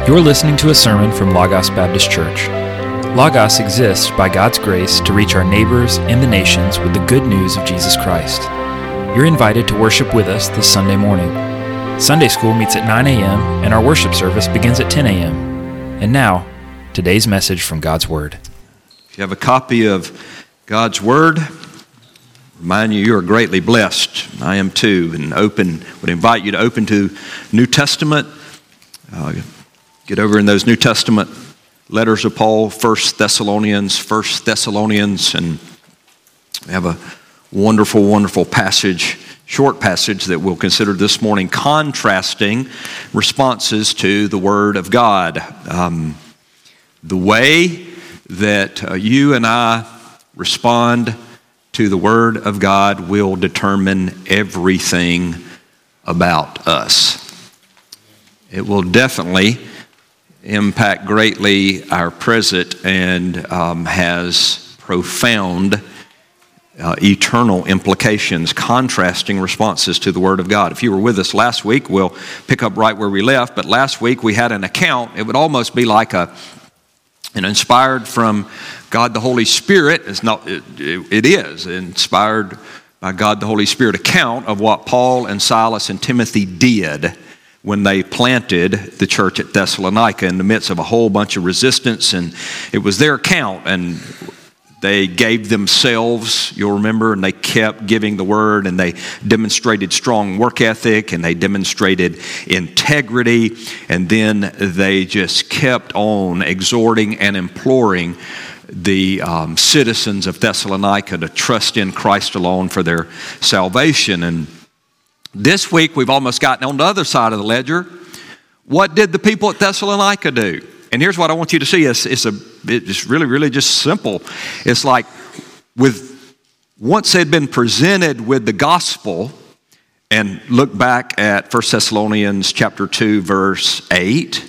You're listening to a sermon from Logos Baptist Church. Logos exists by God's grace to reach our neighbors and the nations with the good news of Jesus Christ. You're invited to worship with us this Sunday morning. Sunday school meets at 9 a.m. and our worship service begins at 10 a.m. And now, today's message from God's Word. If you have a copy of God's Word, remind you are greatly blessed. I am too. And would invite you to open to New Testament. Get over in those New Testament letters of Paul, 1 Thessalonians, and we have a wonderful, wonderful passage, short passage that we'll consider this morning, contrasting responses to the Word of God. The way that you and I respond to the Word of God will determine everything about us. It will definitely impact greatly our present and has profound eternal implications, contrasting responses to the Word of God. If you were with us last week, we'll pick up right where we left, but last week we had an account. It would almost be like an inspired from God the Holy Spirit. It is inspired by God the Holy Spirit account of what Paul and Silas and Timothy did when they planted the church at Thessalonica in the midst of a whole bunch of resistance. And it was their account, and they gave themselves, you'll remember, and they kept giving the word, and they demonstrated strong work ethic, and they demonstrated integrity, and then they just kept on exhorting and imploring the citizens of Thessalonica to trust in Christ alone for their salvation. And this week, we've almost gotten on the other side of the ledger. What did the people at Thessalonica do? And here's what I want you to see. It's really, really just simple. It's like once they'd been presented with the gospel, and look back at 1 Thessalonians chapter 2, verse 8.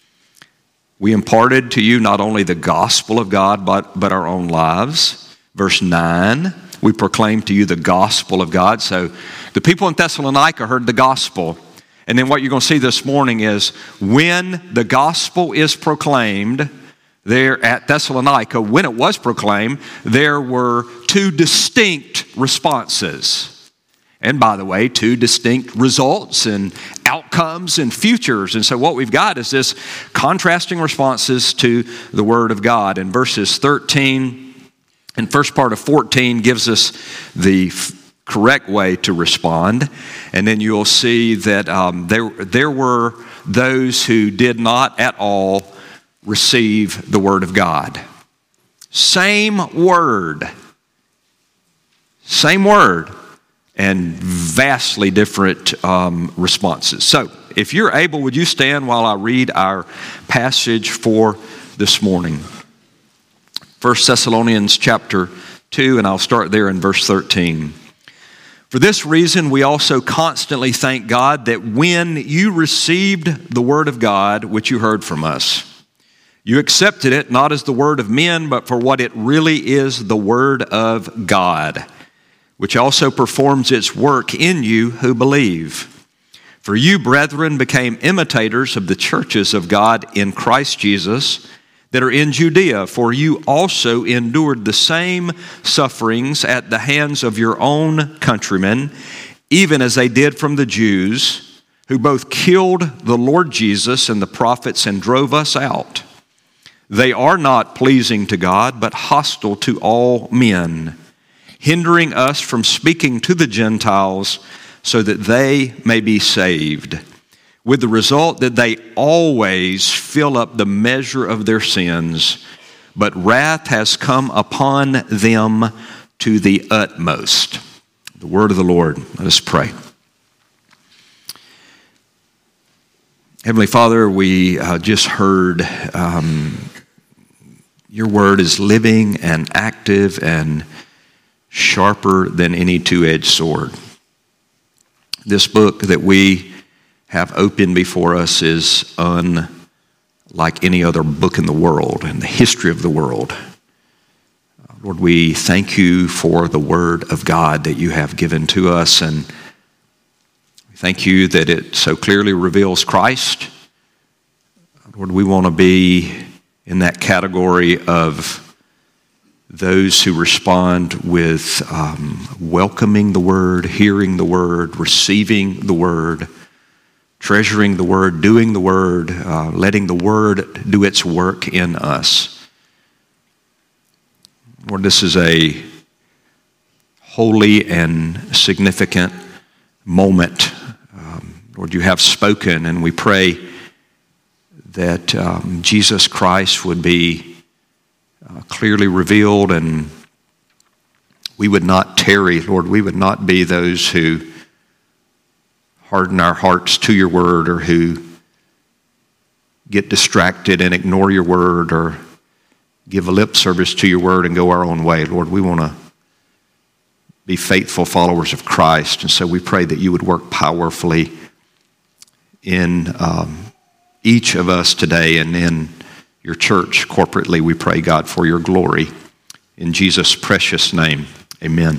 We imparted to you not only the gospel of God, but our own lives. Verse 9. We proclaim to you the gospel of God. So the people in Thessalonica heard the gospel. And then what you're going to see this morning is when the gospel is proclaimed there at Thessalonica, when it was proclaimed, there were two distinct responses. And by the way, two distinct results and outcomes and futures. And so what we've got is this contrasting responses to the Word of God. In verses 13 and first part of 14 gives us the correct way to respond. And then you'll see that there were those who did not at all receive the Word of God. Same word, and vastly different responses. So if you're able, would you stand while I read our passage for this morning? 1 Thessalonians chapter 2, and I'll start there in verse 13. For this reason, we also constantly thank God that when you received the word of God, which you heard from us, you accepted it not as the word of men, but for what it really is, the word of God, which also performs its work in you who believe. For you, brethren, became imitators of the churches of God in Christ Jesus, that are in Judea, for you also endured the same sufferings at the hands of your own countrymen, even as they did from the Jews, who both killed the Lord Jesus and the prophets and drove us out. They are not pleasing to God, but hostile to all men, hindering us from speaking to the Gentiles so that they may be saved, with the result that they always fill up the measure of their sins, but wrath has come upon them to the utmost. The word of the Lord. Let us pray. Heavenly Father, we just heard your word is living and active and sharper than any two-edged sword. This book that we have open before us is unlike any other book in the world, in the history of the world. Lord, we thank you for the Word of God that you have given to us, and we thank you that it so clearly reveals Christ, Lord, we want to be in that category of those who respond with welcoming the Word, hearing the Word, receiving the Word, treasuring the Word, doing the Word, letting the Word do its work in us. Lord, this is a holy and significant moment. Lord, you have spoken, and we pray that Jesus Christ would be clearly revealed, and we would not tarry, Lord. We would not be those who harden our hearts to your word, or who get distracted and ignore your word, or give a lip service to your word and go our own way. Lord, we want to be faithful followers of Christ, and so we pray that you would work powerfully in each of us today and in your church corporately. We pray, God, for your glory. In Jesus' precious name, amen.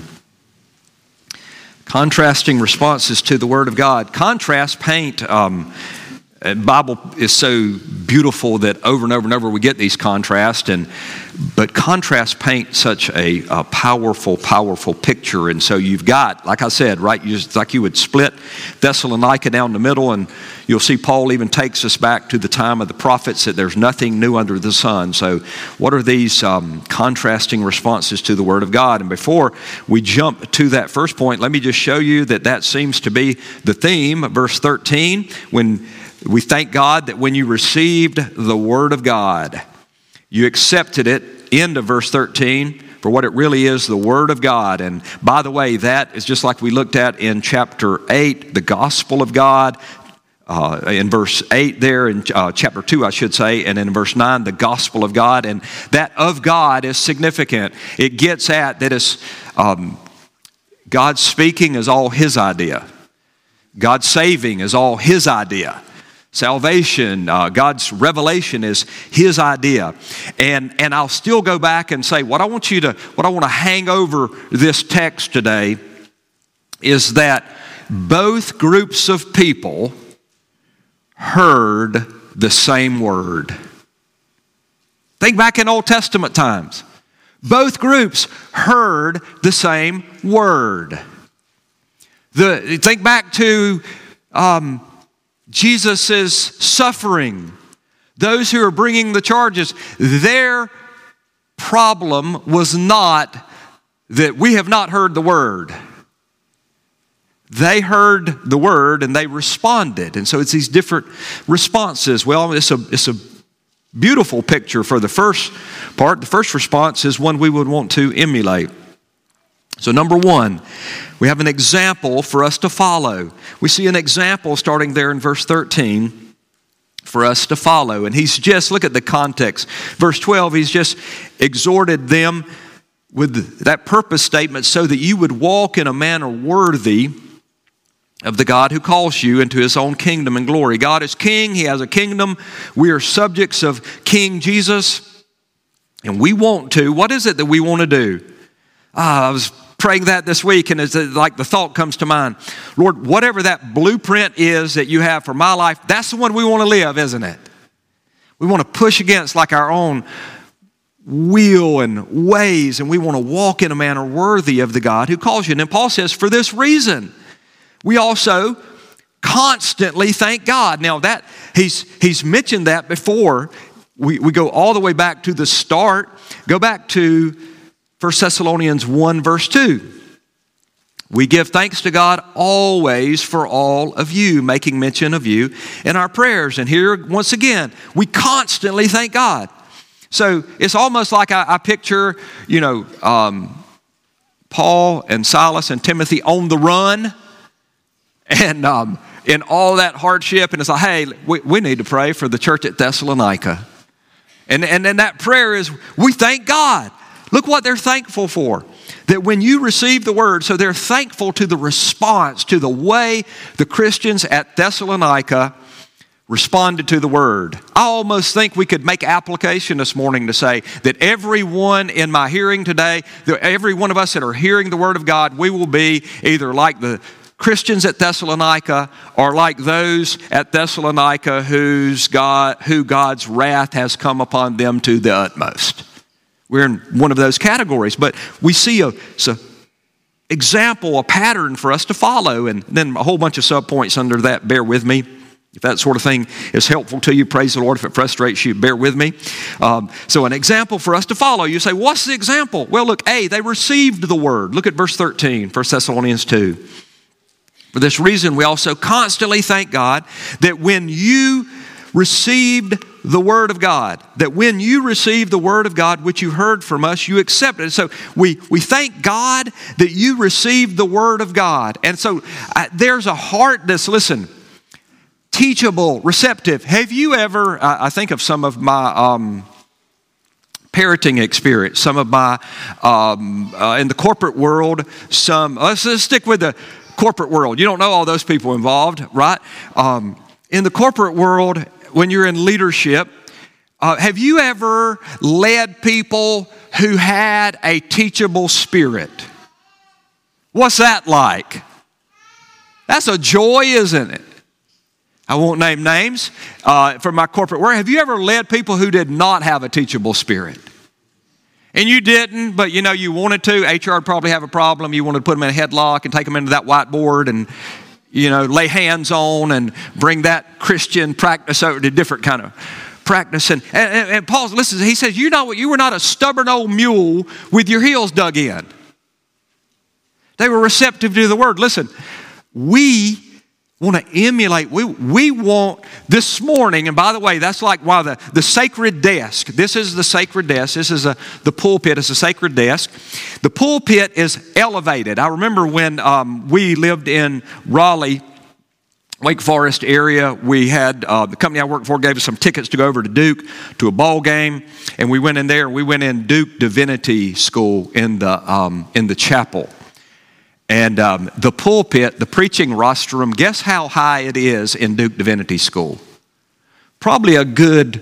Contrasting responses to the Word of God. Contrast paint. The Bible is so beautiful that over and over and over we get these contrasts, but contrast paint such a powerful, powerful picture. And so you've got, like I said, right, it's like you would split Thessalonica down the middle, and you'll see Paul even takes us back to the time of the prophets, that there's nothing new under the sun. So what are these contrasting responses to the Word of God? And before we jump to that first point, let me just show you that seems to be the theme. Verse 13, when we thank God that when you received the Word of God, you accepted it, end of verse 13, for what it really is, the Word of God. And by the way, that is just like we looked at in chapter 8, the gospel of God, in verse 8 there, in chapter 2, I should say, and in verse 9, the gospel of God. And that of God is significant. It gets at that is God speaking is all His idea. God saving is all His idea. Salvation, God's revelation is His idea. And I'll still go back and say, what I want to hang over this text today is that both groups of people heard the same word. Think back in Old Testament times. Both groups heard the same word. Think back to Jesus' suffering. Those who are bringing the charges, their problem was not that we have not heard the word. They heard the word and they responded. And so it's these different responses. Well, it's a beautiful picture for the first part. The first response is one we would want to emulate. So number one, we have an example for us to follow. We see an example starting there in verse 13 for us to follow. And he's just, look at the context. Verse 12, he's just exhorted them with that purpose statement so that you would walk in a manner worthy of the God who calls you into His own kingdom and glory. God is king. He has a kingdom. We are subjects of King Jesus. And we want to, what is it that we want to do? I was praying that this week, and it's like the thought comes to mind. Lord, whatever that blueprint is that you have for my life, that's the one we want to live, isn't it? We want to push against like our own will and ways, and we want to walk in a manner worthy of the God who calls you. And then Paul says, for this reason, we also constantly thank God. Now that he's mentioned that before. We go all the way back to the start. Go back to 1 Thessalonians 1 verse 2. We give thanks to God always for all of you, making mention of you in our prayers. And here, once again, we constantly thank God. So it's almost like I picture, Paul and Silas and Timothy on the run, and in all that hardship. And it's like, hey, we need to pray for the church at Thessalonica. And then that prayer is, we thank God. Look what they're thankful for. That when you receive the word, so they're thankful to the response, to the way the Christians at Thessalonica responded to the word. I almost think we could make application this morning to say that everyone in my hearing today, every one of us that are hearing the word of God, we will be either like the Christians at Thessalonica are like those at Thessalonica who God's wrath has come upon them to the utmost. We're in one of those categories, but we see a example, a pattern for us to follow, and then a whole bunch of subpoints under that. Bear with me. If that sort of thing is helpful to you, praise the Lord. If it frustrates you, bear with me. So an example for us to follow. You say, what's the example? Well, look, A, they received the word. Look at verse 13, 1 Thessalonians 2. For this reason, we also constantly thank God that when you received the word of God, which you heard from us, you accepted it. So we thank God that you received the word of God. And so there's a heart that's, listen, teachable, receptive. Have you ever, I think of some of my parenting experience, some of my, in the corporate world, let's stick with the corporate world. You don't know all those people involved, right? In the corporate world, when you're in leadership, have you ever led people who had a teachable spirit? What's that like? That's a joy, isn't it? I won't name names from my corporate work. Have you ever led people who did not have a teachable spirit? And you didn't, but you wanted to. HR would probably have a problem. You wanted to put them in a headlock and take them into that whiteboard and, lay hands on and bring that Christian practice over to a different kind of practice. And Paul, listen, he says, you were not a stubborn old mule with your heels dug in. They were receptive to the word. Listen, we want to emulate. We want this morning, and by the way, that's like why the sacred desk. This is the sacred desk. This is the pulpit. It's a sacred desk. The pulpit is elevated. I remember when we lived in Raleigh, Wake Forest area. We had the company I worked for gave us some tickets to go over to Duke to a ball game, and we went in there. We went in Duke Divinity School in the chapel. And the pulpit, the preaching rostrum, guess how high it is in Duke Divinity School? Probably a good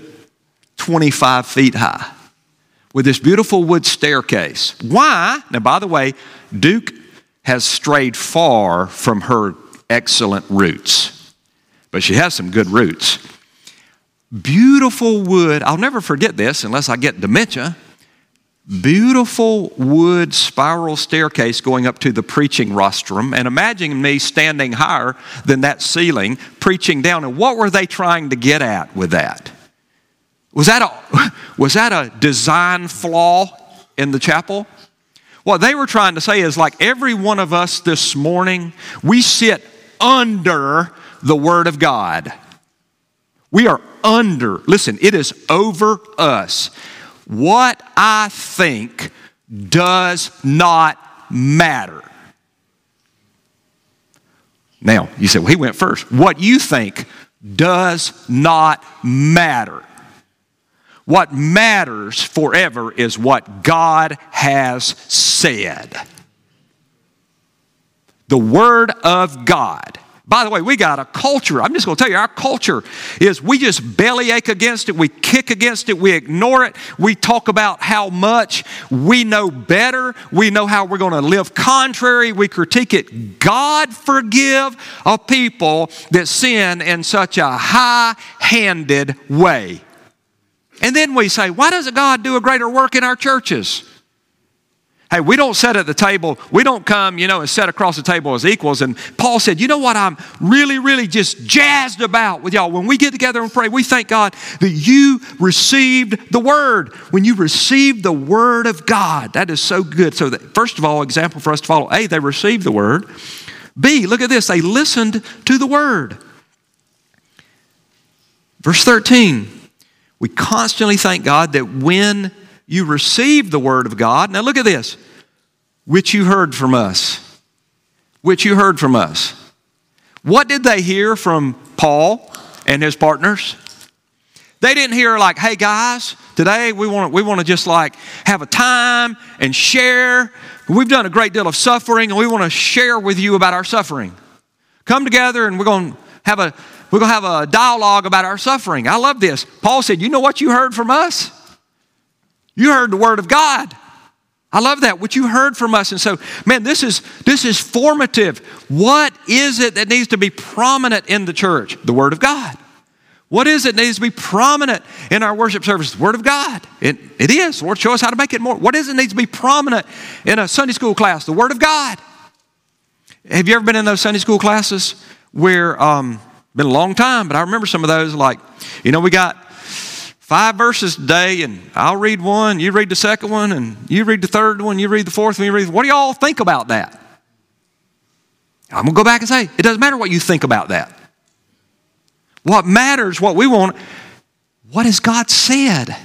25 feet high with this beautiful wood staircase. Why? Now, by the way, Duke has strayed far from her excellent roots, but she has some good roots. Beautiful wood. I'll never forget this unless I get dementia. Beautiful wood spiral staircase going up to the preaching rostrum, and imagine me standing higher than that ceiling preaching down. And what were they trying to get at with that? Was that a design flaw in the chapel? What they were trying to say is, like every one of us this morning, we sit under the Word of God. We are under. Listen, it is over us. What I think does not matter. Now, you say, well, he went first. What you think does not matter. What matters forever is what God has said. The Word of God. By the way, we got a culture. I'm just going to tell you, our culture is we just bellyache against it. We kick against it. We ignore it. We talk about how much we know better. We know how we're going to live contrary. We critique it. God forgive a people that sin in such a high-handed way. And then we say, why doesn't God do a greater work in our churches? Hey, we don't sit at the table. We don't come, and sit across the table as equals. And Paul said, you know what I'm really, really just jazzed about with y'all? When we get together and pray, we thank God that you received the Word. When you received the Word of God, that is so good. So first of all, example for us to follow. A, they received the Word. B, look at this. They listened to the Word. Verse 13, we constantly thank God that when you received the Word of God. Now look at this. Which you heard from us. Which you heard from us. What did they hear from Paul and his partners? They didn't hear like, hey guys, today we want to just like have a time and share. We've done a great deal of suffering and we want to share with you about our suffering. Come together and we're going to have a dialogue about our suffering. I love this. Paul said, you know what you heard from us? You heard the Word of God. I love that, what you heard from us. And so, man, this is formative. What is it that needs to be prominent in the church? The Word of God. What is it that needs to be prominent in our worship service? The Word of God. It is. Lord, show us how to make it more. What is it that needs to be prominent in a Sunday school class? The Word of God. Have you ever been in those Sunday school classes where, been a long time, but I remember some of those, like, we got 5 verses today, and I'll read one, you read the second one, and you read the third one, you read the fourth one, what do y'all think about that? I'm going to go back and say, it doesn't matter what you think about that. What matters, what we want, what has God said?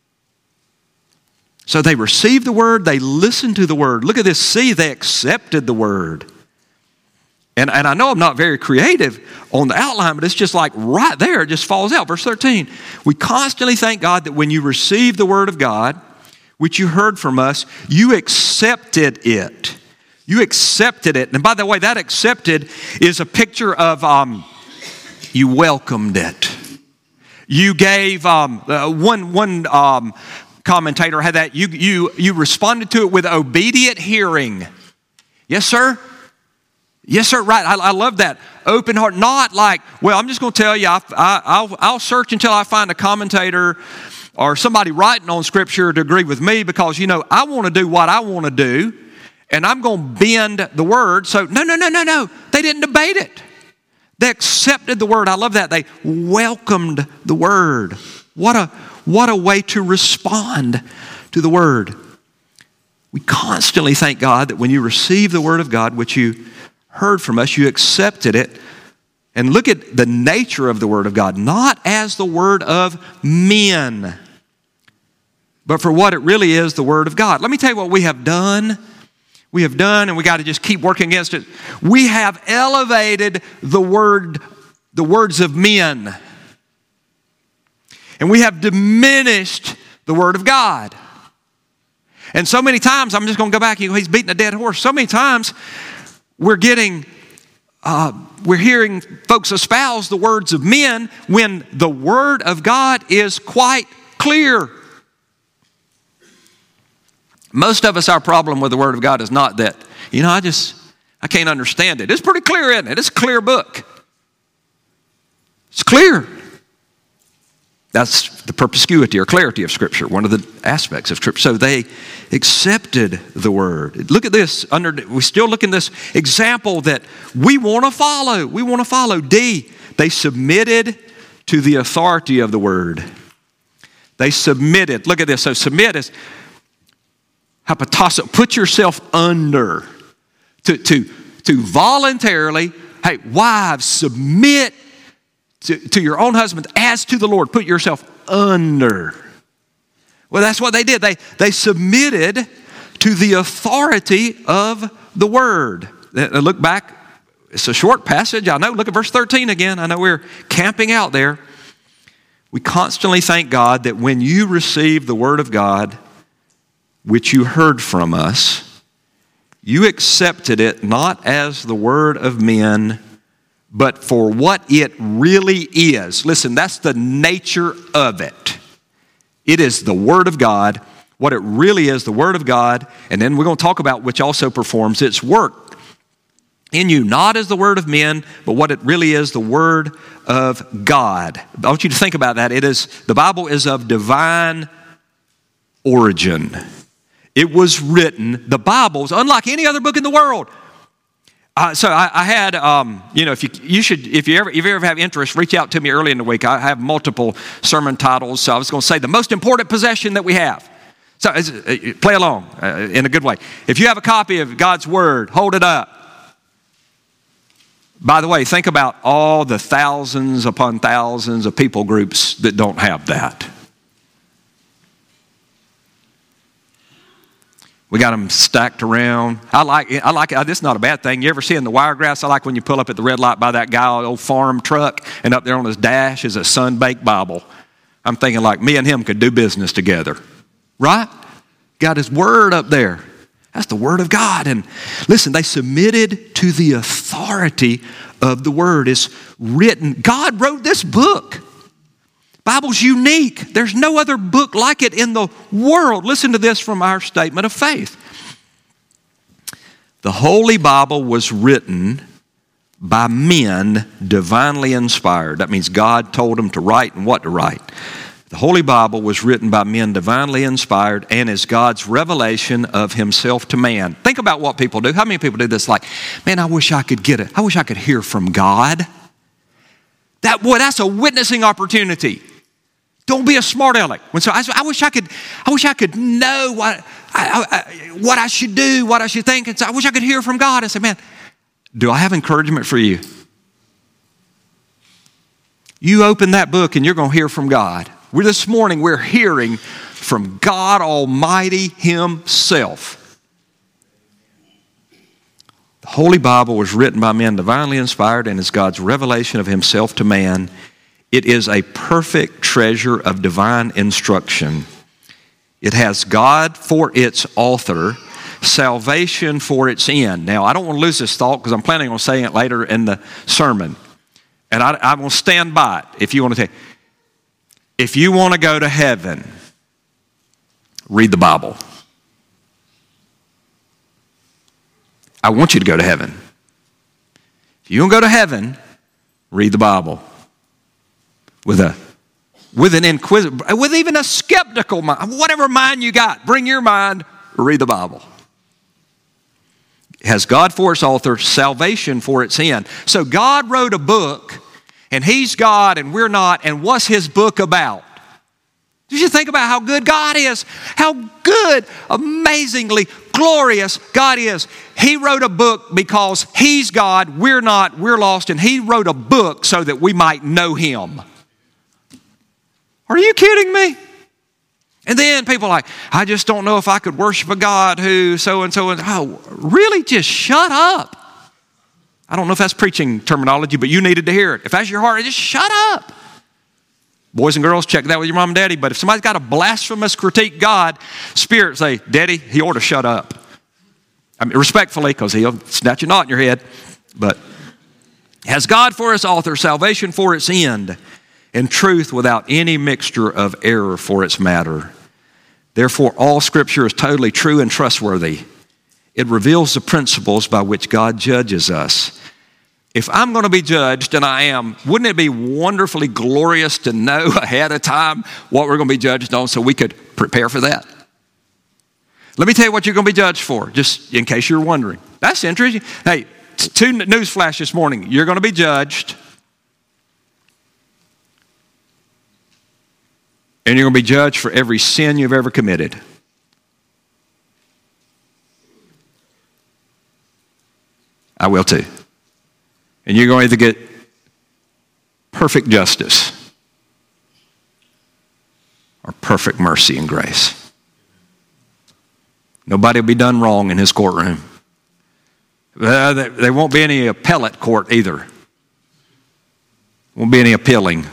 So they received the Word, they listened to the Word. Look at this, see, they accepted the Word. And I know I'm not very creative on the outline, but it's just like right there, it just falls out. Verse 13, we constantly thank God that when you receive the Word of God, which you heard from us, you accepted it. You accepted it. And by the way, that accepted is a picture of you welcomed it. You gave, one commentator had that, you responded to it with obedient hearing. Yes, sir? Yes, sir, right. I love that. Open heart, not like, well, I'm just going to tell you, I'll search until I find a commentator or somebody writing on Scripture to agree with me because, I want to do what I want to do, and I'm going to bend the Word. So, no. They didn't debate it. They accepted the Word. I love that. They welcomed the Word. What a way to respond to the Word. We constantly thank God that when you receive the Word of God, which you heard from us, you accepted it. And look at the nature of the Word of God, not as the word of men, but for what it really is, the Word of God. Let me tell you what we have done. We have done, and we got to just keep working against it. We have elevated the words of men. And we have diminished the Word of God. And so many times, I'm just going to go back, he's beating a dead horse. So many times, we're hearing folks espouse the words of men when the Word of God is quite clear. Most of us, our problem with the Word of God is not that, I can't understand it. It's pretty clear, isn't it? It's a clear book. It's clear. That's the perspicuity or clarity of Scripture, one of the aspects of Scripture. So they accepted the Word. Look at this. We still look in this example that we want to follow. We want to follow. D, they submitted to the authority of the Word. They submitted. Look at this. So submit is hypotasso. Put yourself under. To voluntarily, hey, wives, submit to your own husband as to the Lord. Put yourself under. Well, that's what they did. They submitted to the authority of the Word. Look back. It's a short passage. I know. Look at verse 13 again. I know we're camping out there. We constantly thank God that when you receive the Word of God, which you heard from us, you accepted it not as the word of men, but for what it really is. Listen, that's the nature of it. It is the Word of God, what it really is, the Word of God, and then we're going to talk about which also performs its work in you, not as the word of men, but what it really is, the Word of God. I want you to think about that. The Bible is of divine origin. It was written, the Bible is unlike any other book in the world. So I had, if you ever have interest, reach out to me early in the week. I have multiple sermon titles. So I was going to say the most important possession that we have. So play along in a good way. If you have a copy of God's Word, hold it up. By the way, think about all the thousands upon thousands of people groups that don't have that. We got them stacked around. I like it. This is not a bad thing. You ever see in the Wiregrass? I like when you pull up at the red light by that guy, old farm truck, and up there on his dash is a sun-baked Bible. I'm thinking like me and him could do business together. Right? Got his Word up there. That's the Word of God. And listen, they submitted to the authority of the Word. It's written. God wrote this book. Bible's unique. There's no other book like it in the world. Listen to this from our statement of faith. The Holy Bible was written by men divinely inspired. That means God told them to write and what to write. The Holy Bible was written by men divinely inspired and is God's revelation of himself to man. Think about what people do. How many people do this? Like, man, I wish I could get it. I wish I could hear from God. That's a witnessing opportunity. Don't be a smart aleck. I wish I could know what I should do, what I should think. And so I wish I could hear from God. I say, man, do I have encouragement for you? You open that book and you're going to hear from God. This morning we're hearing from God Almighty himself. The Holy Bible was written by men divinely inspired and is God's revelation of himself to man. It is a perfect treasure of divine instruction. It has God for its author, salvation for its end. Now, I don't want to lose this thought because I'm planning on saying it later in the sermon. And I'm going to stand by it if you want to take. If you want to go to heaven, read the Bible. I want you to go to heaven. If you want to go to heaven, read the Bible. With an inquisitive, with even a skeptical mind, whatever mind you got, bring your mind, read the Bible. It has God for its author, salvation for its end. So God wrote a book, and he's God and we're not, and what's his book about? Did you think about how good God is? How good, amazingly glorious God is. He wrote a book because he's God, we're not, we're lost, and he wrote a book so that we might know him. Are you kidding me? And then people are like, I just don't know if I could worship a God who so-and-so. Oh, really? Just shut up. I don't know if that's preaching terminology, but you needed to hear it. If that's your heart, just shut up. Boys and girls, check that with your mom and daddy. But if somebody's got a blasphemous critique God, spirit say, Daddy, he ought to shut up. I mean, respectfully, because he'll snatch a knot in your head. But has God for its author, salvation for its end, and truth without any mixture of error for its matter. Therefore, all Scripture is totally true and trustworthy. It reveals the principles by which God judges us. If I'm going to be judged, and I am, wouldn't it be wonderfully glorious to know ahead of time what we're going to be judged on so we could prepare for that? Let me tell you what you're going to be judged for, just in case you're wondering. That's interesting. Hey, 2 news flash this morning. You're going to be judged. And you're going to be judged for every sin you've ever committed. I will too. And you're going to either get perfect justice or perfect mercy and grace. Nobody will be done wrong in his courtroom. There won't be any appellate court either. Won't be any appealing.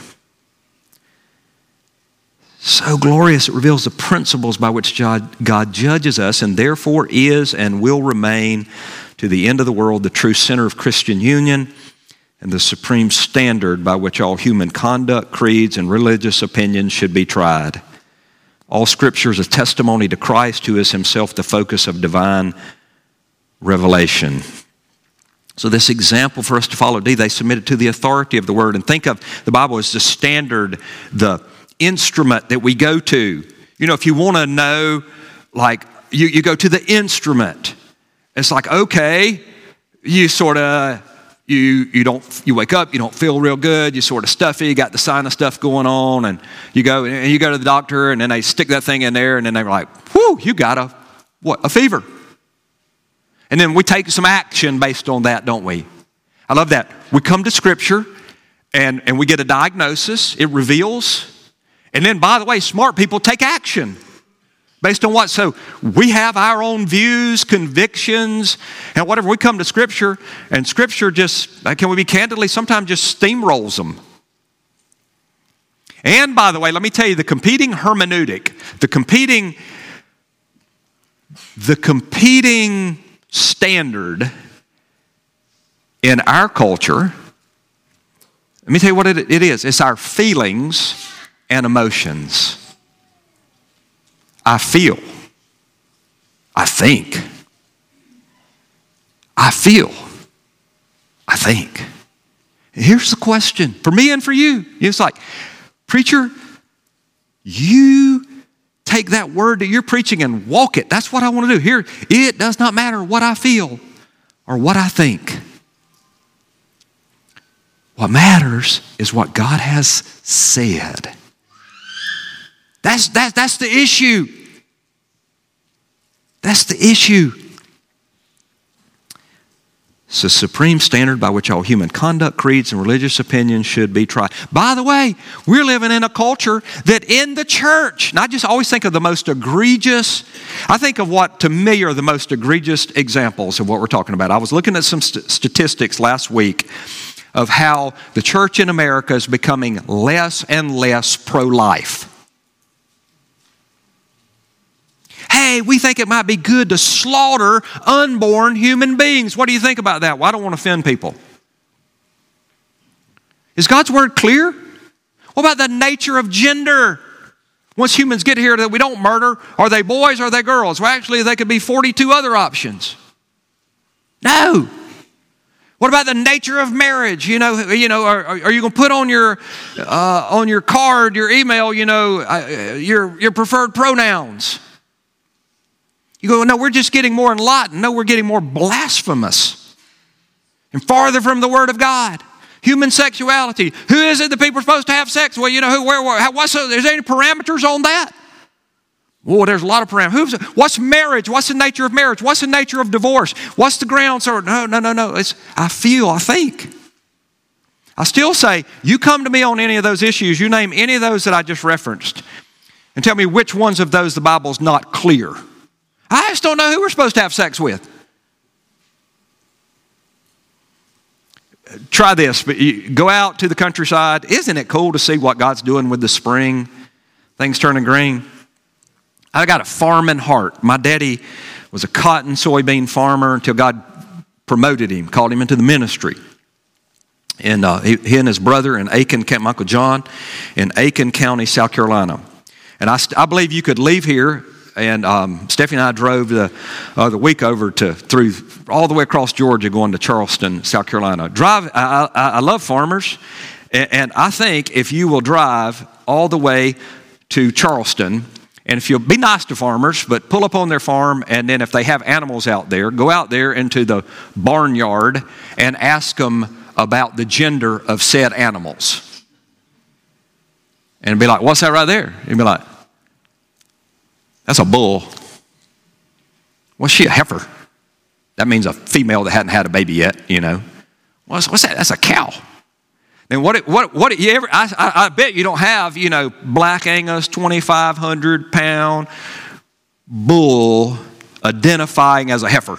So glorious, it reveals the principles by which God judges us and therefore is and will remain to the end of the world the true center of Christian union and the supreme standard by which all human conduct, creeds, and religious opinions should be tried. All Scripture is a testimony to Christ, who is himself the focus of divine revelation. So this example for us to follow, they submitted to the authority of the Word. And think of the Bible as the standard, the instrument that we go to. You know, if you want to know, like, you go to the instrument. It's like, okay, you sort of, you wake up, you don't feel real good, you're sort of stuffy, you got the sinus stuff going on, and you go to the doctor, and then they stick that thing in there, and then they're like, whew, you got a fever. And then we take some action based on that, don't we? I love that. We come to Scripture, and we get a diagnosis, it reveals. And then, by the way, smart people take action based on what? So we have our own views, convictions, and whatever. We come to Scripture, and Scripture just, can we be candidly, sometimes just steamrolls them. And by the way, let me tell you, the competing hermeneutic, the competing standard in our culture, let me tell you what it is. It's our feelings and emotions. I feel. I think. I feel, I think. Here's the question for me and for you. It's like, preacher, you take that word that you're preaching and walk it. That's what I want to do. Here, it does not matter what I feel or what I think. What matters is what God has said. That's the issue. That's the issue. It's the supreme standard by which all human conduct, creeds, and religious opinions should be tried. By the way, we're living in a culture that in the church, and I just always think of the most egregious, I think of what to me are the most egregious examples of what we're talking about. I was looking at some statistics last week of how the church in America is becoming less and less pro-life. Hey, we think it might be good to slaughter unborn human beings. What do you think about that? Well, I don't want to offend people. Is God's word clear? What about the nature of gender? Once humans get here that we don't murder, are they boys or are they girls? Well, actually, they could be 42 other options. No. What about the nature of marriage? Are you going to put on your card, your email, your preferred pronouns? You go, no, we're just getting more enlightened. No, we're getting more blasphemous and farther from the Word of God. Human sexuality. Who is it that people are supposed to have sex? Well, is there any parameters on that? Oh, there's a lot of parameters. What's marriage? What's the nature of marriage? What's the nature of divorce? What's the grounds? No. It's I feel, I think. I still say, you come to me on any of those issues, you name any of those that I just referenced, and tell me which ones of those the Bible's not clear. I just don't know who we're supposed to have sex with. Try this, but you go out to the countryside. Isn't it cool to see what God's doing with the spring? Things turning green. I got a farming heart. My daddy was a cotton, soybean farmer until God promoted him, called him into the ministry. And he and his brother in Aiken, my Uncle John, in Aiken County, South Carolina. And I believe you could leave here. And Stephanie and I drove the week over through all the way across Georgia, going to Charleston, South Carolina. I love farmers, and I think if you will drive all the way to Charleston, and if you'll be nice to farmers, but pull up on their farm, and then if they have animals out there, go out there into the barnyard and ask them about the gender of said animals. And be like, what's that right there? And be like, that's a bull. What's she, a heifer? That means a female that hadn't had a baby yet, What's that? That's a cow. And I bet you don't have, Black Angus, 2,500 pound bull identifying as a heifer.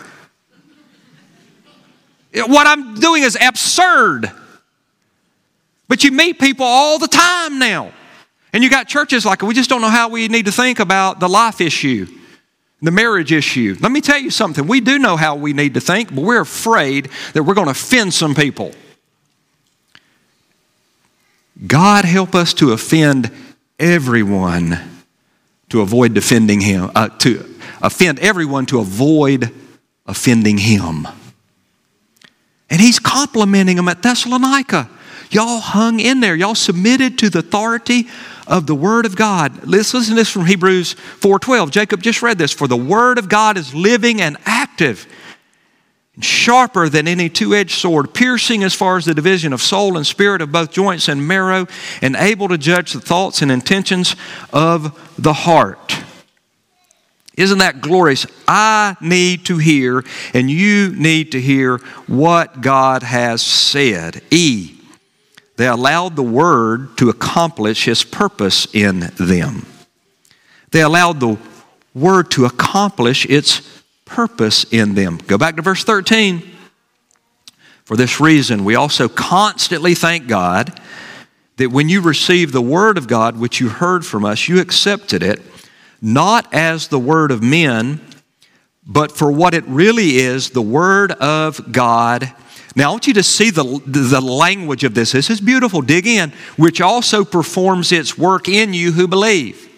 What I'm doing is absurd. But you meet people all the time now. And you got churches like, we just don't know how we need to think about the life issue, the marriage issue. Let me tell you something. We do know how we need to think, but we're afraid that we're going to offend some people. God help us to offend everyone to avoid defending him, to offend everyone to avoid offending him. And he's complimenting them at Thessalonica. Y'all hung in there. Y'all submitted to the authority of the Word of God. Let's listen to this from Hebrews 4:12. Jacob just read this. For the Word of God is living and active, and sharper than any two-edged sword, piercing as far as the division of soul and spirit, of both joints and marrow, and able to judge the thoughts and intentions of the heart. Isn't that glorious? I need to hear, and you need to hear what God has said. They allowed the Word to accomplish His purpose in them. They allowed the Word to accomplish its purpose in them. Go back to verse 13. For this reason, we also constantly thank God that when you received the Word of God, which you heard from us, you accepted it, not as the word of men, but for what it really is, the Word of God. Now, I want you to see the language of this. This is beautiful. Dig in. Which also performs its work in you who believe.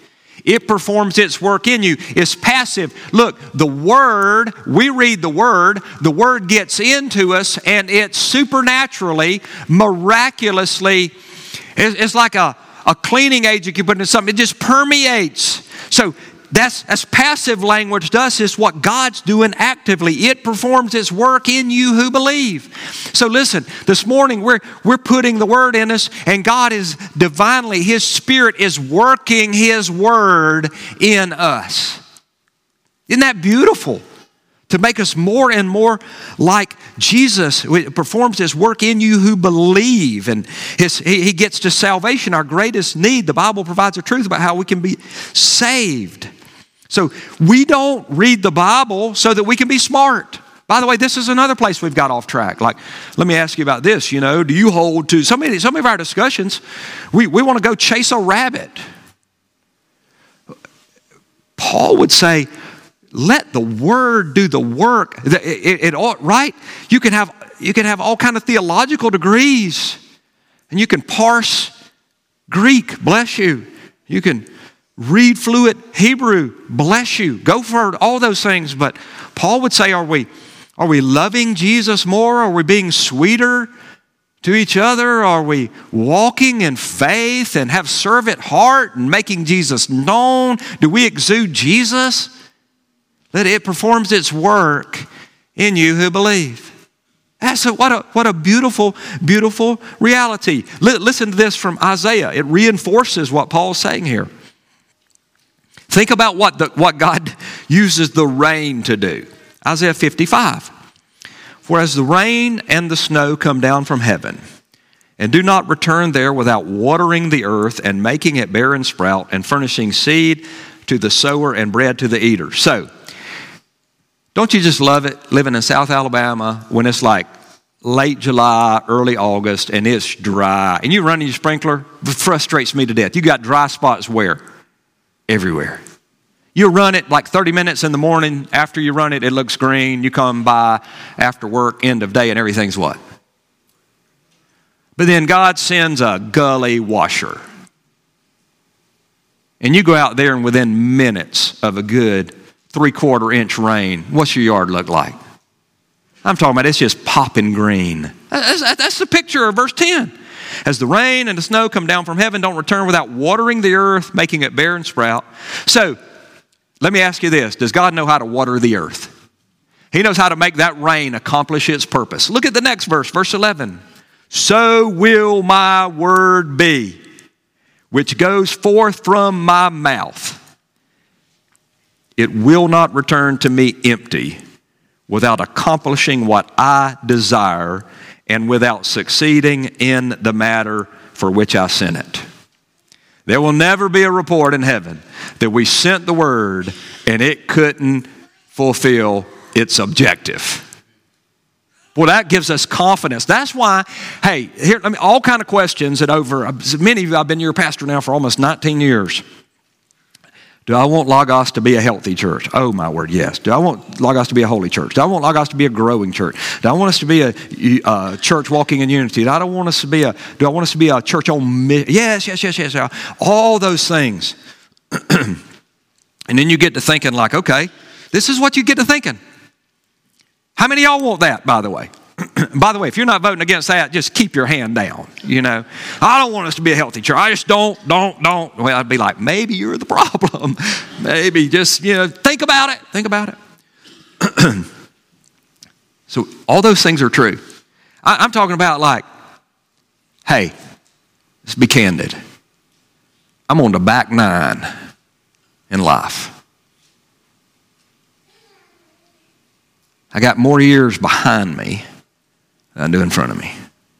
It performs its work in you. It's passive. Look, the Word, we read the Word gets into us, and it supernaturally, miraculously, it's like a cleaning agent you put into something. It just permeates. So that's passive language to us. Is what God's doing actively. It performs its work in you who believe. So listen, this morning we're putting the Word in us, and God is divinely, His Spirit is working His Word in us. Isn't that beautiful? To make us more and more like Jesus. It performs His work in you who believe. And He gets to salvation, our greatest need. The Bible provides the truth about how we can be saved. So we don't read the Bible so that we can be smart. By the way, this is another place we've got off track. Like, let me ask you about this. You know, do you hold to some of our discussions? We want to go chase a rabbit. Paul would say, let the Word do the work. Right? You can have all kind of theological degrees, and you can parse Greek. Bless you. You can read fluent Hebrew. Bless you. Go for all those things. But Paul would say, are we loving Jesus more? Are we being sweeter to each other? Are we walking in faith and have servant heart and making Jesus known? Do we exude Jesus? That it performs its work in you who believe. What a beautiful, beautiful reality. Listen to this from Isaiah. It reinforces what Paul's saying here. Think about what God uses the rain to do. Isaiah 55. For as the rain and the snow come down from heaven, and do not return there without watering the earth and making it bear and sprout, and furnishing seed to the sower and bread to the eater. So, don't you just love it living in South Alabama when it's like late July, early August, and it's dry, and you run your sprinkler? It frustrates me to death. You got dry spots where? Everywhere. You run it like 30 minutes in the morning. After you run it, it looks green. You come by after work, end of day, and everything's what? But then God sends a gully washer. And you go out there, and within minutes of a good 3/4 inch rain, what's your yard look like? I'm talking about it's just popping green. That's the picture of verse 10. As the rain and the snow come down from heaven, don't return without watering the earth, making it bear and sprout. So, let me ask you this. Does God know how to water the earth? He knows how to make that rain accomplish its purpose. Look at the next verse, verse 11. So will my word be, which goes forth from my mouth. It will not return to me empty, without accomplishing what I desire and without succeeding in the matter for which I sent it. There will never be a report in heaven that we sent the word and it couldn't fulfill its objective. Well, that gives us confidence. That's why, hey, here, all kind of questions that over, many of you, I've been your pastor now for almost 19 years. Do I want Logos to be a healthy church? Oh, my word, yes. Do I want Logos to be a holy church? Do I want Logos to be a growing church? Do I want us to be a church walking in unity? Do I want us to be a church on mission? Yes. All those things. And then you get to thinking like, okay, this is what you get to thinking. How many of y'all want that, by the way? By the way, if you're not voting against that, just keep your hand down, you know. I don't want us to be a healthy church. I just don't. Well, I'd be like, maybe you're the problem. Maybe just, think about it. So all those things are true. I'm talking about like, hey, let's be candid. I'm on the back nine in life. I got more years behind me than I do in front of me.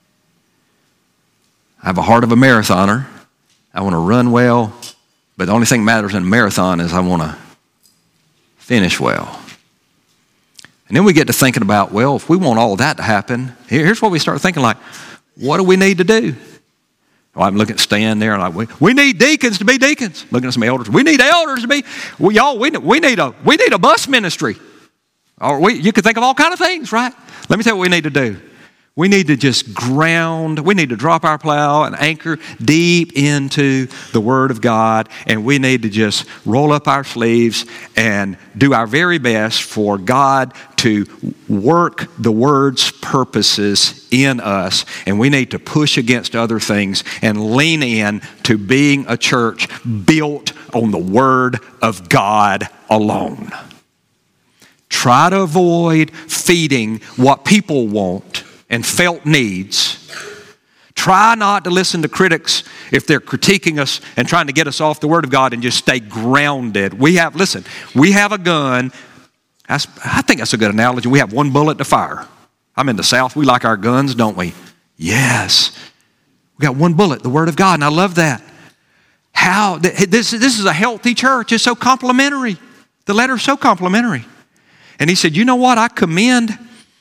I have a heart of a marathoner. I want to run well, but the only thing that matters in a marathon is I want to finish well. And then we get to thinking about, well, if we want all that to happen, here's what we start thinking like, what do we need to do? Well, I'm looking at Stan there, and like, we need deacons to be deacons. Looking at some elders, we need elders to be. Well, y'all, we need a bus ministry. Or you could think of all kind of things, right? Let me tell you what we need to do. We need to just ground, we need to drop our plow and anchor deep into the Word of God, and we need to just roll up our sleeves and do our very best for God to work the Word's purposes in us, and we need to push against other things and lean in to being a church built on the Word of God alone. Try to avoid feeding what people want and felt needs. Try not to listen to critics if they're critiquing us and trying to get us off the Word of God, and just stay grounded. We have a gun. I think that's a good analogy. We have one bullet to fire. I'm in the South. We like our guns, don't we? Yes. We got one bullet, the Word of God, and I love that. This is a healthy church. It's so complimentary. The letter's so complimentary. And he said, you know what? I commend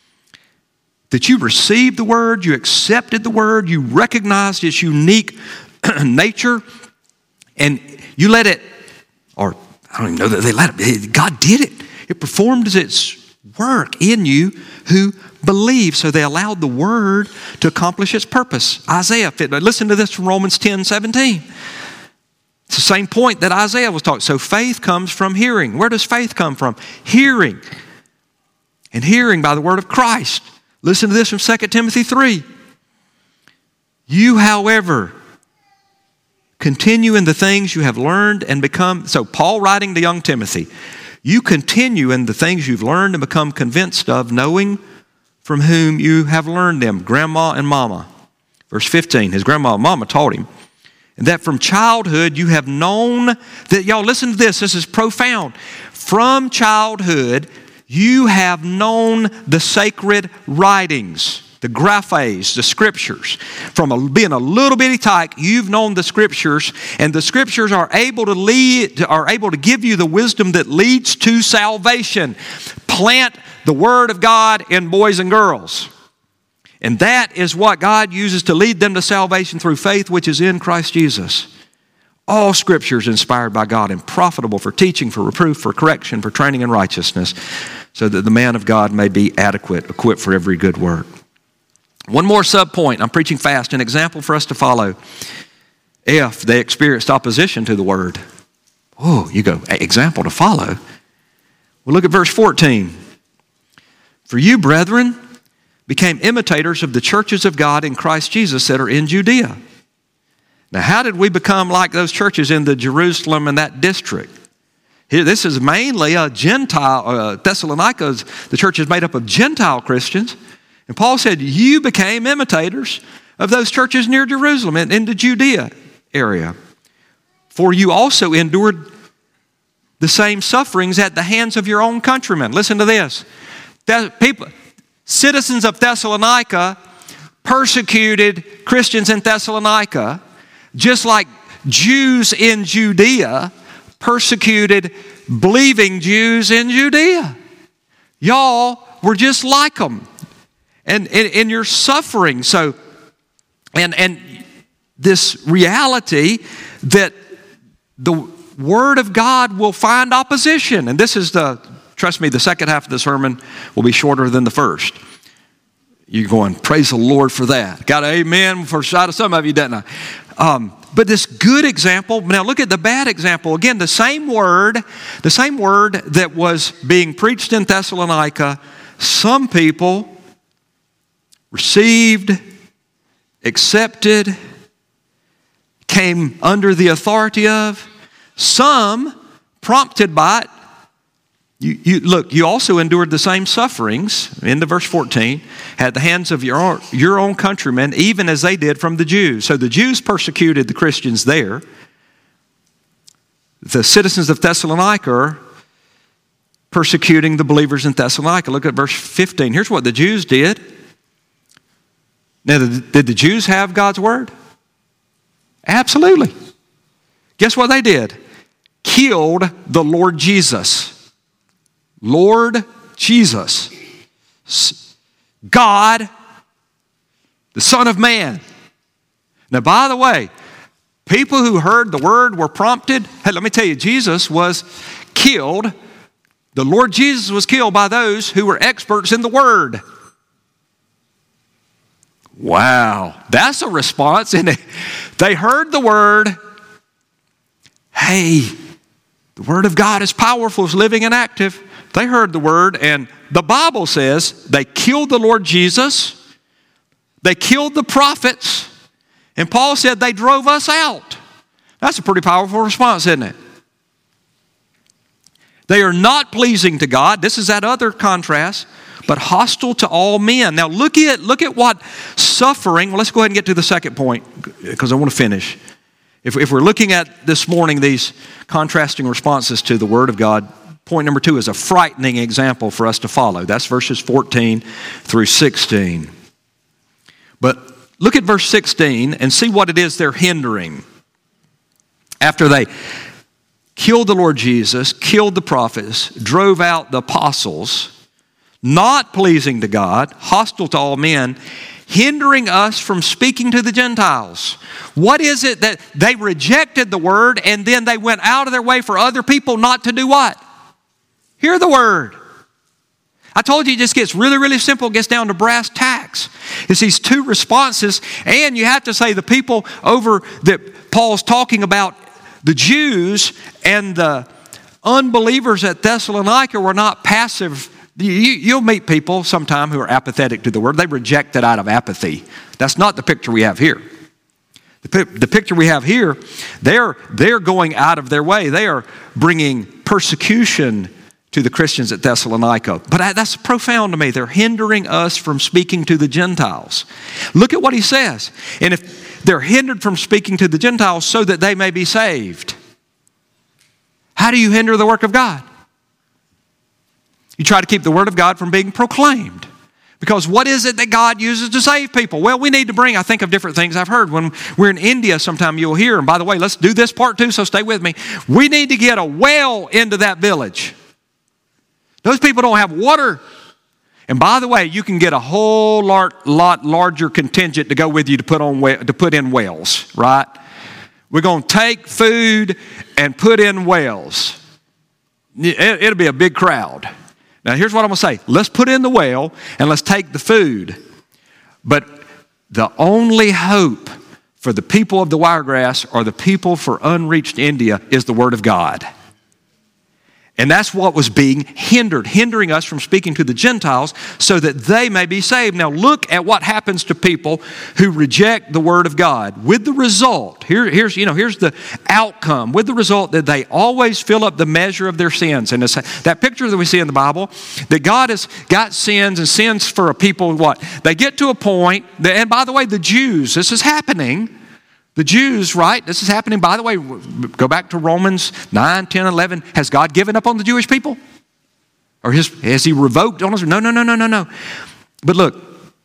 that you received the Word, you accepted the Word, you recognized its unique nature, and you let it, or I don't even know that they let it, God did it. It performed its work in you who believe. So they allowed the Word to accomplish its purpose. Isaiah, listen to this from Romans 10:17. It's the same point that Isaiah was talking. So faith comes from hearing. Where does faith come from? Hearing. And hearing by the word of Christ. Listen to this from 2 Timothy 3. You, however, continue in the things you have learned and become... So Paul writing to young Timothy, you continue in the things you've learned and become convinced of, knowing from whom you have learned them, grandma and mama. Verse 15, his grandma and mama taught him. And that from childhood you have known that, y'all listen to this is profound. From childhood you have known the sacred writings, the graphes, the scriptures. From being a little bitty tyke, you've known the scriptures, and the scriptures are able to give you the wisdom that leads to salvation. Plant the word of God in boys and girls. And that is what God uses to lead them to salvation through faith, which is in Christ Jesus. All Scripture is inspired by God and profitable for teaching, for reproof, for correction, for training in righteousness, so that the man of God may be adequate, equipped for every good work. One more sub-point. I'm preaching fast. An example for us to follow. If they experienced opposition to the word. Oh, you go, example to follow. Well, look at verse 14. For you, brethren, became imitators of the churches of God in Christ Jesus that are in Judea. Now, how did we become like those churches in the Jerusalem and that district? Here, this is mainly a Gentile, Thessalonica, the church is made up of Gentile Christians. And Paul said, you became imitators of those churches near Jerusalem and in the Judea area. For you also endured the same sufferings at the hands of your own countrymen. Listen to this. Citizens of Thessalonica persecuted Christians in Thessalonica, just like Jews in Judea persecuted believing Jews in Judea. Y'all were just like them. And in your suffering. So, and this reality that the Word of God will find opposition. And this is trust me, the second half of the sermon will be shorter than the first. You're going, praise the Lord for that. Got an amen for sight of some of you, didn't I? But this good example, now look at the bad example. Again, the same word that was being preached in Thessalonica, some people received, accepted, came under the authority of, some prompted by it. You also endured the same sufferings, into verse 14, at the hands of your own countrymen, even as they did from the Jews. So the Jews persecuted the Christians there. The citizens of Thessalonica are persecuting the believers in Thessalonica. Look at verse 15. Here's what the Jews did. Now, did the Jews have God's word? Absolutely. Guess what they did? Killed the Lord Jesus. Lord Jesus, God, the Son of Man. Now, by the way, people who heard the word were prompted. Hey, let me tell you, Jesus was killed. The Lord Jesus was killed by those who were experts in the word. Wow, that's a response, isn't it? They heard the word. Hey, the word of God is powerful, it's living and active. They heard the word, and the Bible says they killed the Lord Jesus. They killed the prophets. And Paul said they drove us out. That's a pretty powerful response, isn't it? They are not pleasing to God. This is that other contrast. But hostile to all men. Now look at what suffering, well, let's go ahead and get to the second point because I want to finish. If we're looking at this morning these contrasting responses to the Word of God, point number 2 is a frightening example for us to follow. That's verses 14 through 16. But look at verse 16 and see what it is they're hindering. After they killed the Lord Jesus, killed the prophets, drove out the apostles, not pleasing to God, hostile to all men, hindering us from speaking to the Gentiles. What is it that they rejected the word and then they went out of their way for other people not to do what? Hear the word. I told you it just gets really, really simple. It gets down to brass tacks. It's these two responses, and you have to say the people over that Paul's talking about, the Jews and the unbelievers at Thessalonica were not passive. You'll meet people sometime who are apathetic to the word. They reject it out of apathy. That's not the picture we have here. The picture we have here, they're going out of their way. They are bringing persecution to the Christians at Thessalonica. But that's profound to me. They're hindering us from speaking to the Gentiles. Look at what he says. And if they're hindered from speaking to the Gentiles so that they may be saved. How do you hinder the work of God? You try to keep the word of God from being proclaimed. Because what is it that God uses to save people? Well, we need to bring, I think of different things I've heard. When we're in India, sometime you'll hear, and by the way, let's do this part 2, so stay with me. We need to get a well into that village. Those people don't have water. And by the way, you can get a whole lot larger contingent to go with you to put in wells, right? We're going to take food and put in wells. It'll be a big crowd. Now, here's what I'm going to say. Let's put in the well and let's take the food. But the only hope for the people of the Wiregrass or the people for unreached India is the Word of God. And that's what was being hindering us from speaking to the Gentiles so that they may be saved. Now look at what happens to people who reject the Word of God. With the result, here's the outcome. With the result that they always fill up the measure of their sins. And that picture that we see in the Bible, that God has got sins and sins for a people, what? They get to a point, and by the way, the Jews, this is happening. The Jews, right? This is happening, by the way, go back to Romans 9, 10, 11. Has God given up on the Jewish people? Or has he revoked on us? No. But look,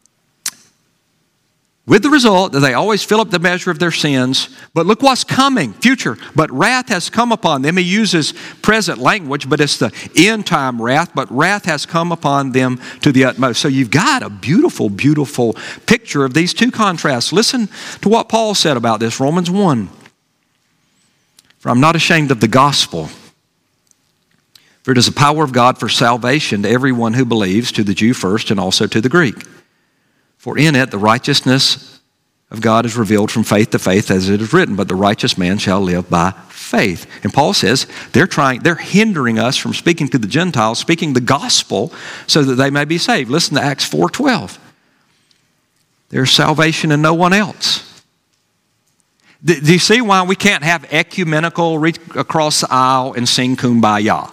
with the result that they always fill up the measure of their sins, but look what's coming, future. But wrath has come upon them. He uses present language, but it's the end time wrath. But wrath has come upon them to the utmost. So you've got a beautiful, beautiful picture of these two contrasts. Listen to what Paul said about this, Romans 1. For I'm not ashamed of the gospel, for it is the power of God for salvation to everyone who believes, to the Jew first and also to the Greek. For in it the righteousness of God is revealed from faith to faith, as it is written, but the righteous man shall live by faith. And Paul says they're hindering us from speaking to the Gentiles, speaking the gospel so that they may be saved. Listen to Acts 4:12. There's salvation in no one else. Do you see why we can't have ecumenical reach across the aisle and sing Kumbaya?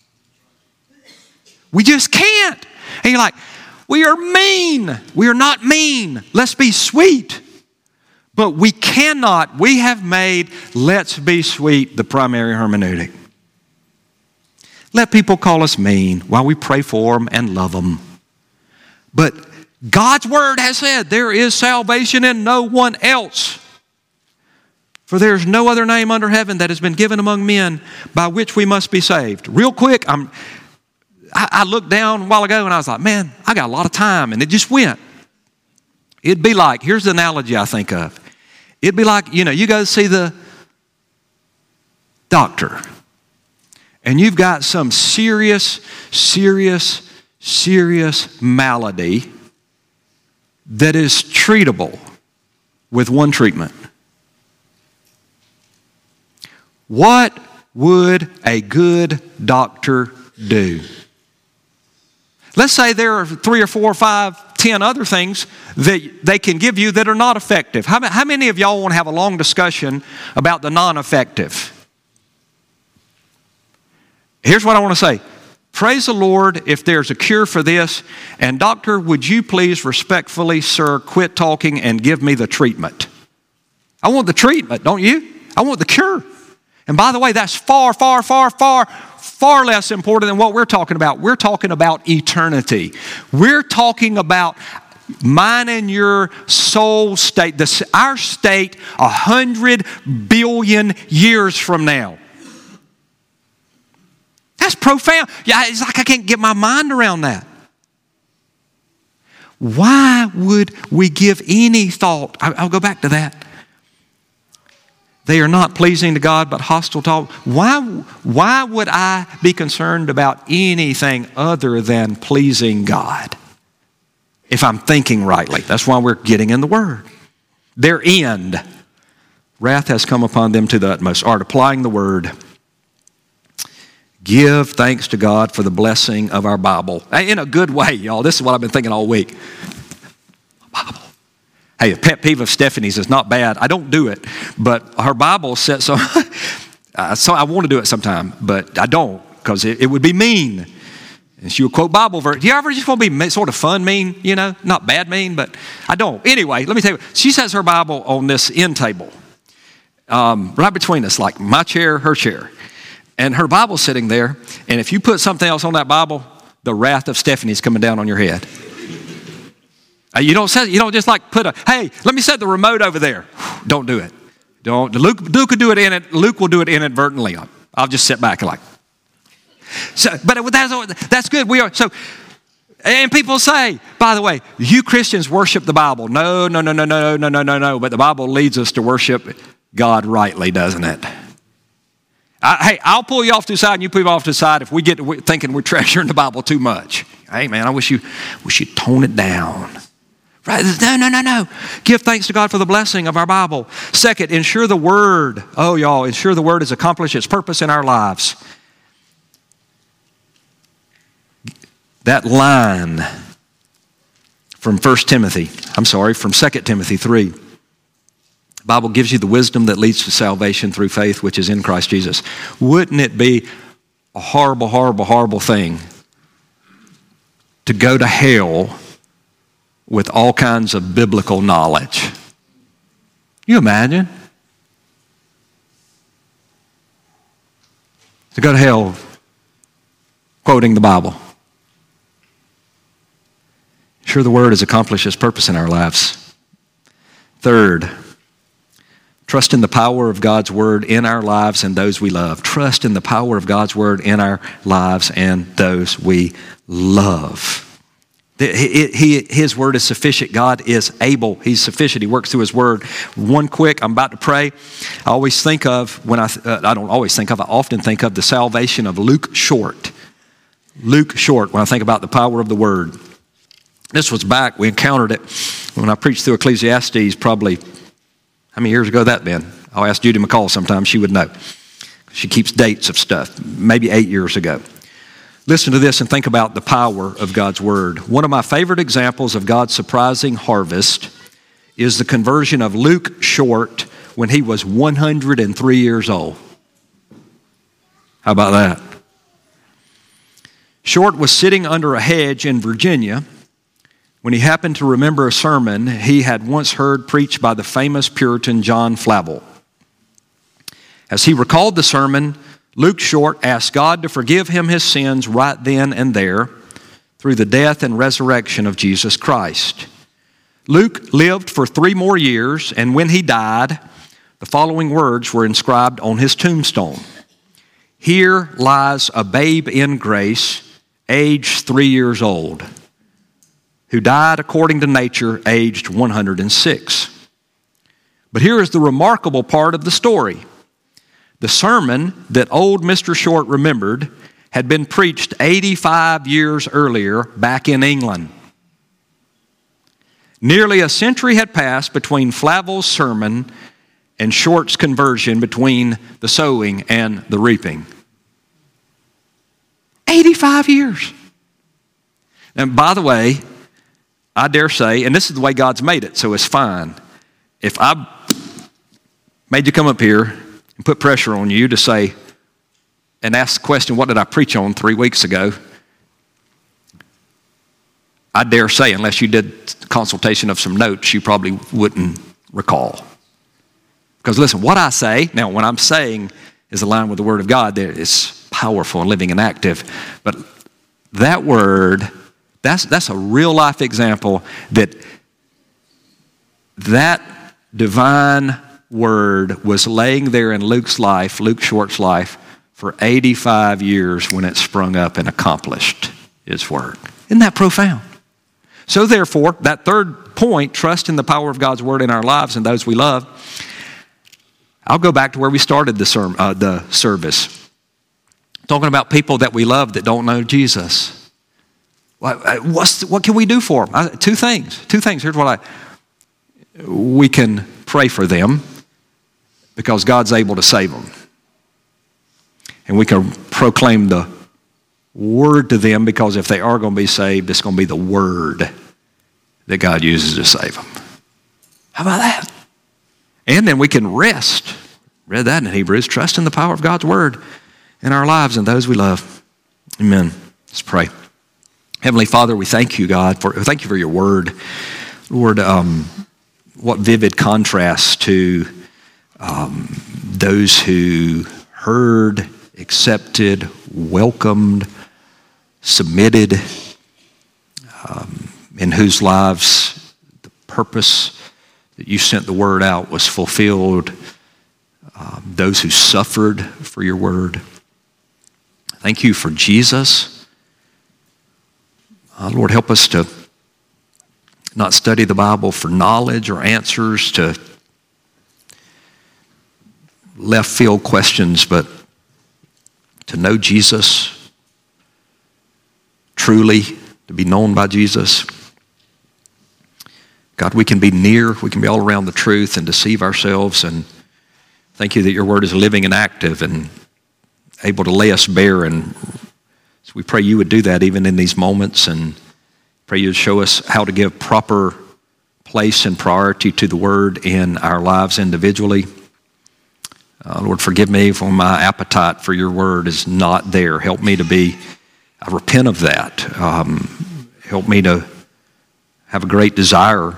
We just can't. And you're like, we are mean. We are not mean. Let's be sweet. But we cannot. We have made let's be sweet the primary hermeneutic. Let people call us mean while we pray for them and love them. But God's word has said there is salvation in no one else. For there is no other name under heaven that has been given among men by which we must be saved. Real quick, I looked down a while ago and I was like, man, I got a lot of time. And it just went. It'd be like, here's the analogy I think of. It'd be like, you go see the doctor. And you've got some serious malady that is treatable with one treatment? What would a good doctor do? Let's say there are 3 or 4 or 5, 10 other things that they can give you that are not effective. How many of y'all want to have a long discussion about the non-effective? Here's what I want to say. Praise the Lord if there's a cure for this. And doctor, would you please respectfully, sir, quit talking and give me the treatment? I want the treatment, don't you? I want the cure. And by the way, that's far, far, far, far, far less important than what we're talking about. We're talking about eternity. We're talking about mine and your soul state, our state 100 billion years from now. That's profound. Yeah, it's like I can't get my mind around that. Why would we give any thought? I'll go back to that. They are not pleasing to God, but hostile to all. Why would I be concerned about anything other than pleasing God if I'm thinking rightly? That's why we're getting in the Word. Their end, wrath has come upon them to the utmost. Art applying the Word. Give thanks to God for the blessing of our Bible. In a good way, y'all. This is what I've been thinking all week. Bible. Hey, a pet peeve of Stephanie's is not bad. I don't do it, but her Bible says so. So I want to do it sometime, but I don't because it would be mean. And she would quote Bible verse. Do you ever just want to be sort of fun mean, you know? Not bad mean, but I don't. Anyway, let me tell you. She says her Bible on this end table, right between us, like my chair, her chair. And her Bible's sitting there, and if you put something else on that Bible, the wrath of Stephanie's coming down on your head. You don't just like put hey, let me set the remote over there. Don't do it. Don't. Luke will do it Luke will do it inadvertently. I'll just sit back and like. So, but that's good. We are so. And people say, by the way, you Christians worship the Bible. No. But the Bible leads us to worship God rightly, doesn't it? Hey, I'll pull you off to the side and you pull me off to the side if we get to thinking we're treasuring the Bible too much. Hey, man, I wish you'd tone it down. Right? No. Give thanks to God for the blessing of our Bible. Second, ensure the Word. Oh, y'all, ensure the Word has accomplished its purpose in our lives. That line from 2 Timothy 3. The Bible gives you the wisdom that leads to salvation through faith, which is in Christ Jesus. Wouldn't it be a horrible, horrible, horrible thing to go to hell with all kinds of biblical knowledge? Can you imagine? To go to hell quoting the Bible. Sure, the Word has accomplished its purpose in our lives. Third, trust in the power of God's Word in our lives and those we love. Trust in the power of God's Word in our lives and those we love. His Word is sufficient. God is able. He's sufficient. He works through His Word. One quick, I'm about to pray. I always think of, I often think of the salvation of Luke Short. Luke Short, when I think about the power of the Word. This was back, we encountered it when I preached through Ecclesiastes probably, how many years ago that been? I'll ask Judy McCall sometime, she would know. She keeps dates of stuff, maybe 8 years ago. Listen to this and think about the power of God's Word. One of my favorite examples of God's surprising harvest is the conversion of Luke Short when he was 103 years old. How about that? Short was sitting under a hedge in Virginia when he happened to remember a sermon he had once heard preached by the famous Puritan John Flavel. As he recalled the sermon, Luke Short asked God to forgive him his sins right then and there through the death and resurrection of Jesus Christ. Luke lived for 3 more years, and when he died, the following words were inscribed on his tombstone. Here lies a babe in grace, aged 3 years old, who died according to nature, aged 106. But here is the remarkable part of the story. The sermon that old Mr. Short remembered had been preached 85 years earlier back in England. Nearly a century had passed between Flavel's sermon and Short's conversion, between the sowing and the reaping. 85 years. And by the way, I dare say, and this is the way God's made it, so it's fine. If I made you come up here and put pressure on you to say and ask the question, what did I preach on 3 weeks ago? I dare say, unless you did consultation of some notes, you probably wouldn't recall. Because listen, what I say, now what I'm saying is aligned with the Word of God. It's powerful and living and active. But that Word, that's a real life example that divine Word was laying there in Luke Short's life, for 85 years when it sprung up and accomplished its work. Isn't that profound? So therefore, that third point, trust in the power of God's Word in our lives and those we love, I'll go back to where we started the service. Talking about people that we love that don't know Jesus. What can we do for them? Two things. Here's what we can pray for them because God's able to save them. And we can proclaim the Word to them because if they are going to be saved, it's going to be the Word that God uses to save them. How about that? And then we can rest. Read that in Hebrews. Trust in the power of God's Word in our lives and those we love. Amen. Let's pray. Heavenly Father, we thank you, God. Thank you for your Word. Lord, what vivid contrast to those who heard, accepted, welcomed, submitted, in whose lives the purpose that you sent the Word out was fulfilled, those who suffered for your Word. Thank you for Jesus. Lord, help us to not study the Bible for knowledge or answers to left field questions, but to know Jesus truly, to be known by Jesus. God, we can be near, we can be all around the truth and deceive ourselves, and thank you that your Word is living and active and able to lay us bare, and so we pray you would do that even in these moments, and pray you would show us how to give proper place and priority to the Word in our lives individually. Lord, forgive me for my appetite for your Word is not there. Help me I repent of that. Help me to have a great desire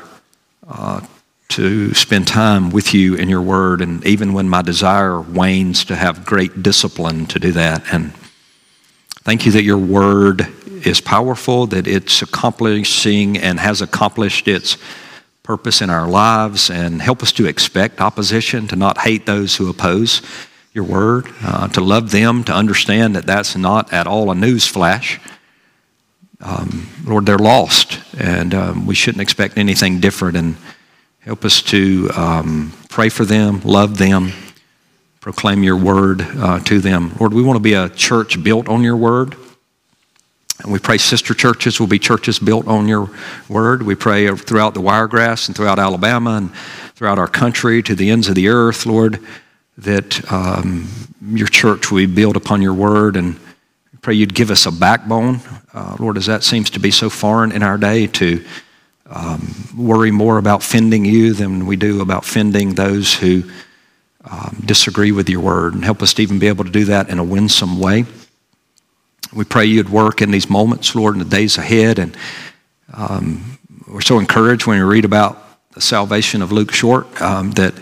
to spend time with you in your Word, and even when my desire wanes, to have great discipline to do that. And thank you that your Word is powerful, that it's accomplishing and has accomplished its purpose in our lives, and help us to expect opposition, to not hate those who oppose your Word, to love them, to understand that that's not at all a news flash. Lord, they're lost, and we shouldn't expect anything different, and help us to pray for them, love them, proclaim your Word to them. Lord, we want to be a church built on your Word. And we pray sister churches will be churches built on your Word. We pray throughout the Wiregrass and throughout Alabama and throughout our country to the ends of the earth, Lord, that your church will be built upon your Word. And we pray you'd give us a backbone, Lord, as that seems to be so foreign in our day, to worry more about fending you than we do about fending those who disagree with your Word. And help us to even be able to do that in a winsome way. We pray you'd work in these moments, Lord, in the days ahead. And we're so encouraged when we read about the salvation of Luke Short, that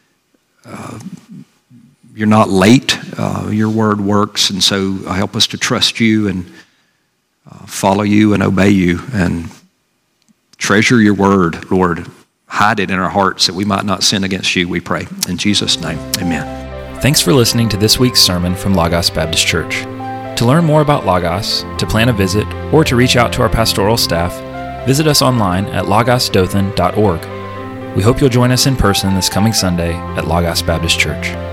you're not late. Your Word works. And so help us to trust you and follow you and obey you and treasure your Word, Lord. Hide it in our hearts that we might not sin against you, we pray. In Jesus' name, amen. Thanks for listening to this week's sermon from Logos Baptist Church. To learn more about Logos, to plan a visit, or to reach out to our pastoral staff, visit us online at logosdothan.org. We hope you'll join us in person this coming Sunday at Logos Baptist Church.